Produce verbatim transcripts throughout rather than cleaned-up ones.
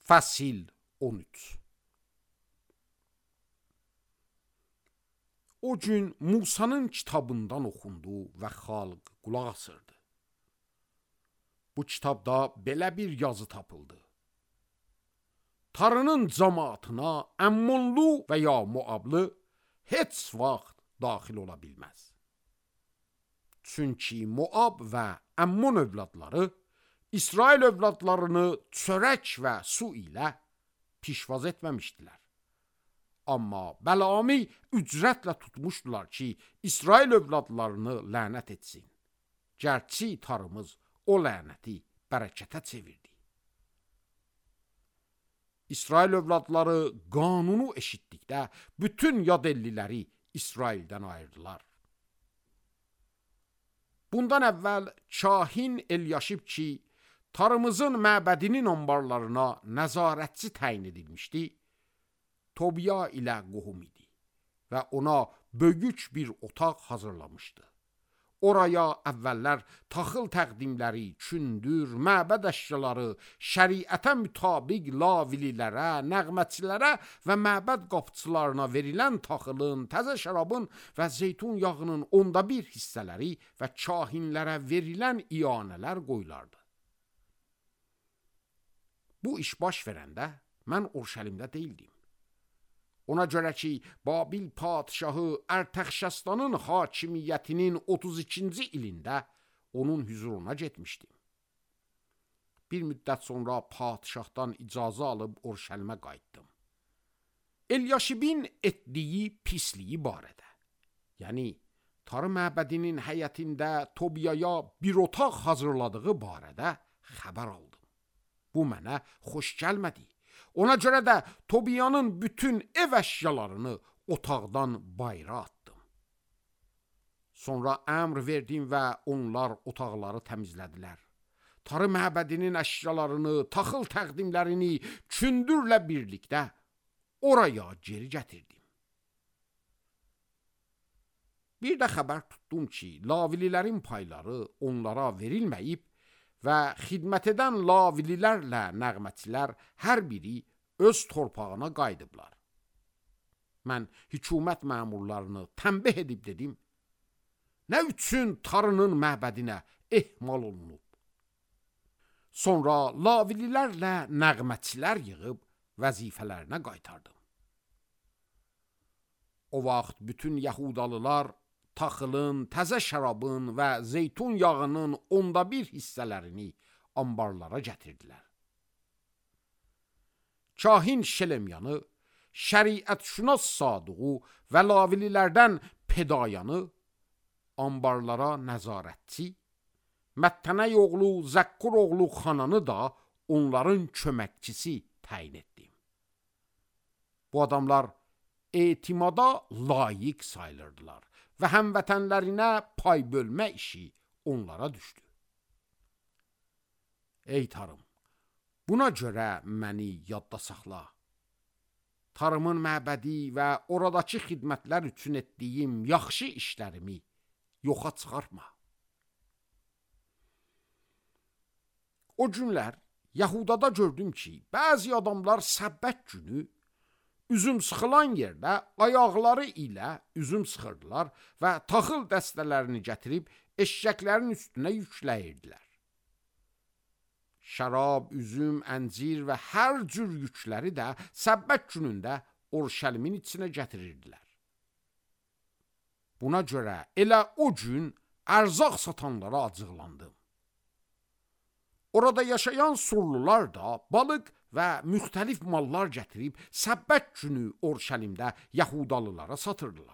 Fəsil on üç. O gün Musanın kitabından oxundu və xalq qulaq asırdı. Bu kitabda belə bir yazı tapıldı. Tarının cəmaatına Əmmonlu və ya Moablı heç vaxt daxil ola bilməz. Çünki Moab və Əmmon övladları İsrail övladlarını çörək və su ilə pişvaz etməmişdilər. Amma Bəlami ücrətlə tutmuşdular ki, İsrail övladlarını lənət etsin. Gərçi tarımız o lənəti bərəkətə çevirdi. İsrail övladları qanunu eşitdikdə bütün yad elliləri İsraildən ayırdılar. Bundan əvvəl kahin Elyaşib ki, tarımızın məbədinin anbarlarına nəzarətçi təyin edilmişdi, Tobiya ilə qohum idi və ona böyük bir otaq hazırlamışdı. Oraya əvvəllər taxıl təqdimləri, kündür, məbəd əşyaları, şəriətə mütabiq lavililərə, nəğməçilərə və məbəd qapıçılarına verilən taxılın, təzə şərabın və zeytun yağının onda bir hissələri və kahinlərə verilən iyanələr qoyulardı. Bu iş baş verəndə mən Urşəlimdə deyildim. Ona görə ki, Babil padişahı Ərtəxşəstanın hakimiyyətinin otuz ikinci ilində onun hüzuruna getmişdim. Bir müddət sonra padişahdan icazə alıb Urşəlimə qayıtdım. Elyaşibin etdiyi pisliyi barədə, yəni tarı məbədinin həyətində Tobiyaya bir otaq hazırladığı barədə xəbər aldım. Bu mənə xoş gəlmədi. Ona görə də Tobiyanın bütün ev əşyalarını otaqdan bayıra atdım. Sonra əmr verdim və onlar otaqları təmizlədilər. Tarı məbədinin əşyalarını, taxıl təqdimlərini kündürlə birlikdə oraya geri gətirdim. Bir də xəbər tutdum ki, lavililərin payları onlara verilməyib və xidmət edən lavililərlə nəğmətçilər hər biri öz torpağına qayıdıblar. Mən hökumət məmurlarını tənbih edib dedim, nə üçün tarının məbədinə ehmal olunub? Sonra lavililərlə nəğmətçilər yığıb vəzifələrinə qaytardım. O vaxt bütün Yahudalılar taxılın, təzə şərabın və zeytun yağının onda bir hissələrini anbarlara gətirdilər. Kahin Şelemyanı, şəriətşünas Sadığı və lavililərdən Pedayanı anbarlara nəzarətçi, Məttənəy oğlu Zəkkur oğlu Xananı da onların köməkçisi təyin etdim. Bu adamlar etimada layiq sayılırdılar və həmvətənlərinə pay bölmə işi onlara düşdü. Ey tarım, buna görə məni yadda saxla. Tarımın məbədi və oradakı xidmətlər üçün etdiyim yaxşı işlərimi yoxa çıxartma. O günlər Yahudada gördüm ki, bəzi adamlar səbbət günü üzüm sıxılan yerdə ayaqları ilə üzüm sıxırdılar və taxıl dəstələrini gətirib eşşəklərin üstünə yükləyirdilər. Şərab, üzüm, əncir və hər cür yükləri də səbbət günündə Urşəlimin içinə gətirirdilər. Buna görə elə o gün ərzaq satanlara acıqlandım. Orada yaşayan surlular da balıq və müxtəlif mallar gətirib səbbət günü Urşəlimdə Yahudalılara satırdılar.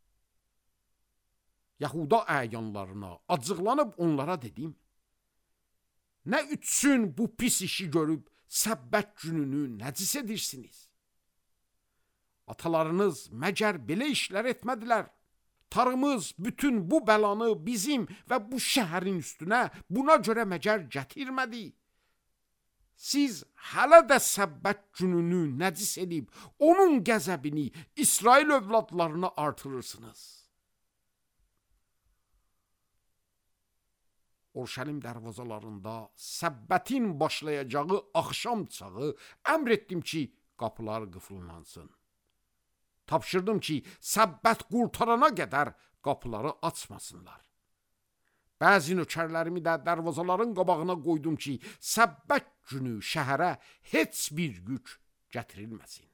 Yahuda əyanlarına acıqlanıb onlara dedim, nə üçün bu pis işi görüb səbbət gününü nəcis edirsiniz? Atalarınız məgər belə işlər etmədilər? Tarımız bütün bu bəlanı bizim və bu şəhərin üstünə buna görə məgər gətirmədi? Siz hələ də səbbət gününü nəcis edib, onun qəzəbini İsrail övladlarına artırırsınız. Urşəlim dərvazalarında səbbətin başlayacağı axşam çağı əmr etdim ki, qapılar qıfıllansın. Tapşırdım ki, səbbət qurtarana qədər qapıları açmasınlar. Bəzi nökərlərimi də dərvazaların qabağına qoydum ki, səbbət günü şəhərə heç bir yük gətirilməsin.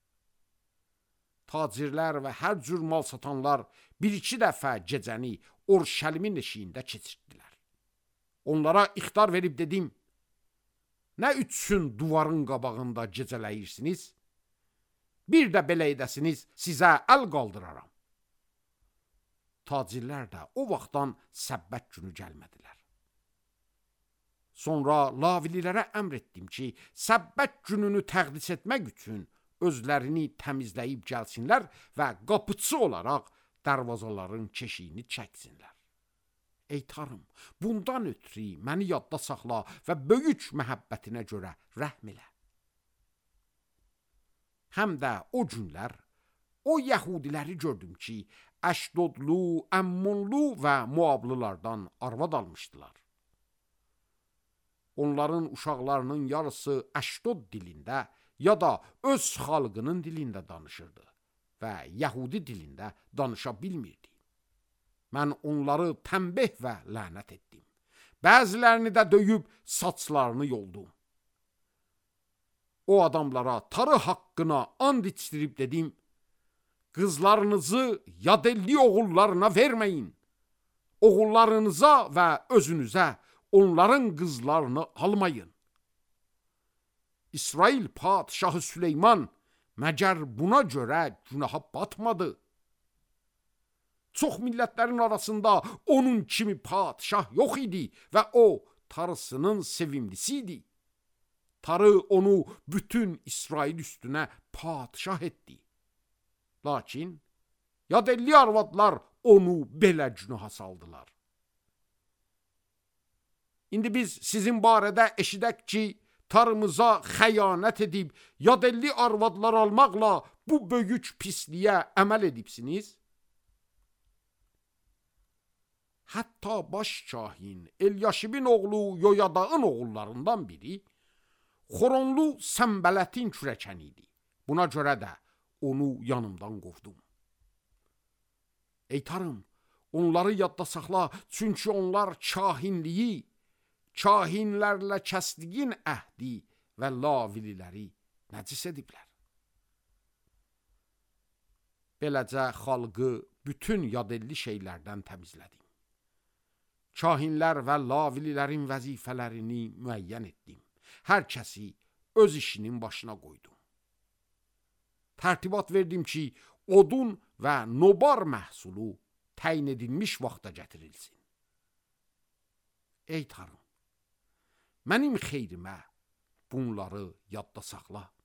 Tacirlər və hər cür mal satanlar bir-iki dəfə gecəni Urşəlimin eşiyində keçirdilər. Onlara ixtar verib dedim, nə üçün duvarın qabağında gecələyirsiniz? Bir də belə edəsiniz, sizə əl qaldıraram. Tacirlər də o vaxtdan səbbət günü gəlmədilər. Sonra lavililərə əmr etdim ki, səbbət gününü təqdis etmək üçün özlərini təmizləyib gəlsinlər və qapıçı olaraq dərvazaların keşiyini çəksinlər. Ey Tanrım, bundan ötürü məni yadda saxla və böyük məhəbbətinə görə rəhm elə. Həm də o günlər o yəhudiləri gördüm ki, Əşdodlu, Əmmonlu və Moablılardan arvad almışdılar. Onların uşaqlarının yarısı Əşdod dilində ya da öz xalqının dilində danışırdı və Yəhudi dilində danışa bilmirdi. Mən onları tənbih və lənət etdim. Bəzilərini də döyüb saçlarını yoldum. O adamlara tarı haqqına and içdirib dedim, qızlarınızı yadelli oğullarına verməyin. Oğullarınıza və özünüzə onların qızlarını almayın. İsrail padşahı Süleyman məgər buna görə günaha batmadı? Çox millətlərin arasında onun kimi padşah yox idi və o tarısının sevimlisi idi. Tarı onu bütün İsrail üstünə padşah etdi. Lakin yadelli arvadlar onu belə günaha saldılar. İndi biz sizin barədə eşidək ki, tarımıza xəyanət edib yadelli arvadlar almaqla bu böyük pisliyə əməl edibsiniz. Hətta baş kahin Elyaşibin oğlu Yoyadağın oğullarından biri Xoronlu Səmbələtin kürəkəni idi. Buna görə də onu yanımdan qovdum. Ey Tanrım, onları yadda saxla, çünki onlar kahinliyi, kahinlərlə kəsdiyin əhdi və lavililəri nəcis ediblər. Beləcə xalqı bütün yadelli şeylərdən təmizlədim. Kahinlər və lavililərin vəzifələrini müəyyən etdim. Hər kəsi öz işinin başına qoydum. Tərtibat verdim ki, odun və nobar məhsulu təyin edilmiş vaxta gətirilsin. Ey Tanrım, mənim xeyrimə bunları yadda saxla.